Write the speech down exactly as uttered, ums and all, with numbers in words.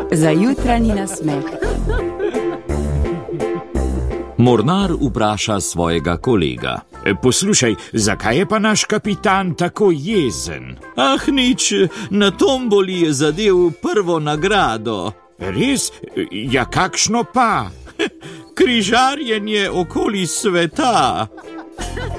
za jutranji nasmeh. Mornar vpraša svojega kolega. Poslušaj, zakaj je pa naš kapitan tako jezen? Ah, nič, na tomboli je zadel prvo nagrado. Res? Ja, kakšno pa? Križarjenje okoli sveta.